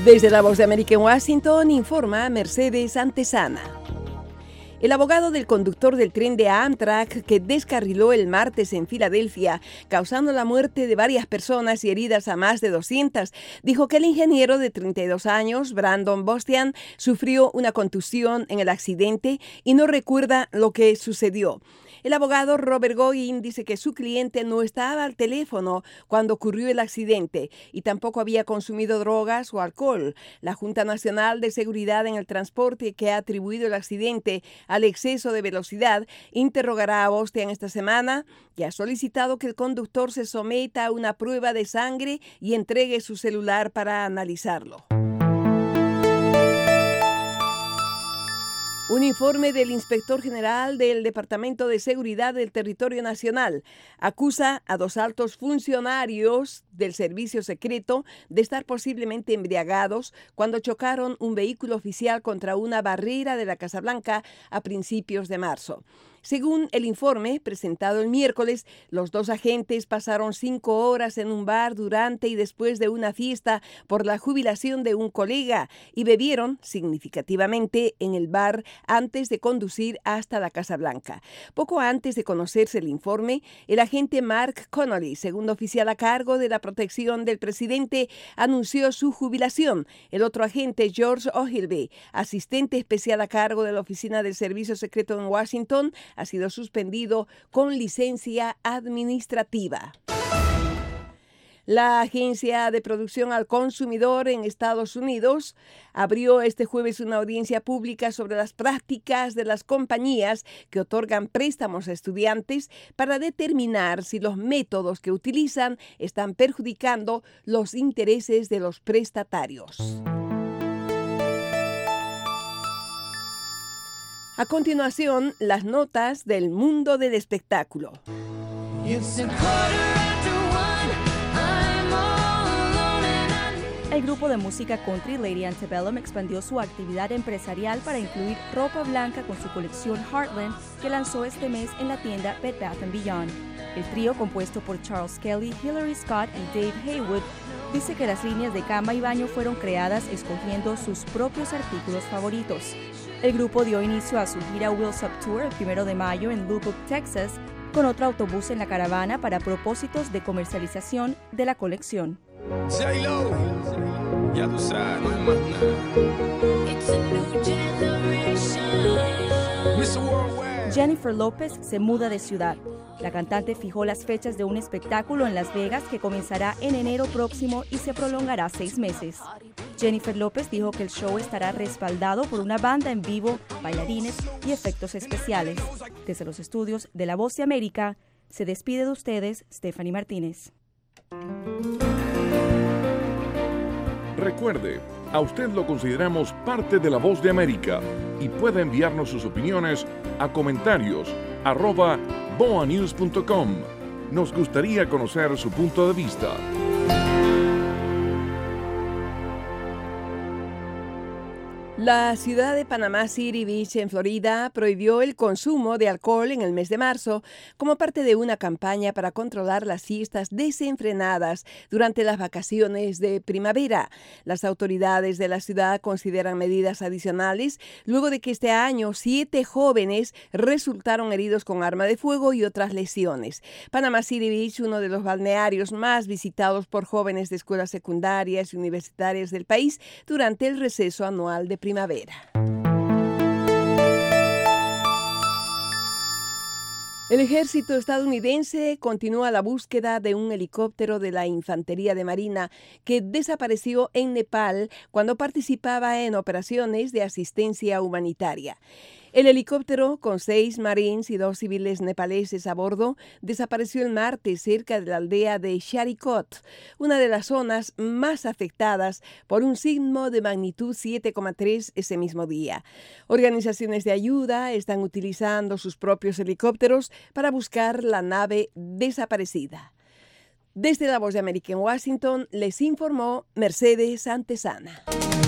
Desde la Voz de América en Washington, informa Mercedes Antesana. El abogado del conductor del tren de Amtrak que descarriló el martes en Filadelfia, causando la muerte de varias personas y heridas a más de 200, dijo que el ingeniero de 32 años, Brandon Bostian, sufrió una contusión en el accidente y no recuerda lo que sucedió. El abogado Robert Goyin dice que su cliente no estaba al teléfono cuando ocurrió el accidente y tampoco había consumido drogas o alcohol. La Junta Nacional de Seguridad en el Transporte, que ha atribuido el accidente al exceso de velocidad, interrogará a Bostian esta semana y ha solicitado que el conductor se someta a una prueba de sangre y entregue su celular para analizarlo. Un informe del inspector general del Departamento de Seguridad del Territorio Nacional acusa a 2 altos funcionarios del servicio secreto de estar posiblemente embriagados cuando chocaron un vehículo oficial contra una barrera de la Casa Blanca a principios de marzo. Según el informe presentado el miércoles, los 2 agentes pasaron 5 horas en un bar durante y después de una fiesta por la jubilación de un colega y bebieron significativamente en el bar antes de conducir hasta la Casa Blanca. Poco antes de conocerse el informe, el agente Mark Connolly, segundo oficial a cargo de la protección del presidente, anunció su jubilación. El otro agente, George Ogilvy, asistente especial a cargo de la Oficina del Servicio Secreto en Washington, ha sido suspendido con licencia administrativa. La Agencia de Protección al Consumidor en Estados Unidos abrió este jueves una audiencia pública sobre las prácticas de las compañías que otorgan préstamos a estudiantes para determinar si los métodos que utilizan están perjudicando los intereses de los prestatarios. A continuación, las notas del mundo del espectáculo. El grupo de música country Lady Antebellum expandió su actividad empresarial para incluir ropa blanca con su colección Heartland, que lanzó este mes en la tienda Bed Bath & Beyond. El trío, compuesto por Charles Kelly, Hillary Scott y Dave Haywood, dice que las líneas de cama y baño fueron creadas escogiendo sus propios artículos favoritos. El grupo dio inicio a su gira Wheels Up Tour el 1 de mayo en Lubbock, Texas, con otro autobús en la caravana para propósitos de comercialización de la colección. Jennifer López se muda de ciudad. La cantante fijó las fechas de un espectáculo en Las Vegas que comenzará en enero próximo y se prolongará 6 meses. Jennifer López dijo que el show estará respaldado por una banda en vivo, bailarines y efectos especiales. Desde los estudios de La Voz de América, se despide de ustedes Stephanie Martínez. Recuerde, a usted lo consideramos parte de La Voz de América y puede enviarnos sus opiniones a comentarios@boanews.com. Nos gustaría conocer su punto de vista. La ciudad de Panama City Beach, en Florida, prohibió el consumo de alcohol en el mes de marzo como parte de una campaña para controlar las fiestas desenfrenadas durante las vacaciones de primavera. Las autoridades de la ciudad consideran medidas adicionales luego de que este año 7 jóvenes resultaron heridos con arma de fuego y otras lesiones. Panama City Beach, uno de los balnearios más visitados por jóvenes de escuelas secundarias y universitarias del país durante el receso anual de primavera. El ejército estadounidense continúa la búsqueda de un helicóptero de la Infantería de Marina que desapareció en Nepal cuando participaba en operaciones de asistencia humanitaria. El helicóptero, con 6 marines y 2 civiles nepaleses a bordo, desapareció el martes cerca de la aldea de Sharikot, una de las zonas más afectadas por un sismo de magnitud 7,3 ese mismo día. Organizaciones de ayuda están utilizando sus propios helicópteros para buscar la nave desaparecida. Desde La Voz de América en Washington, les informó Mercedes Antesana.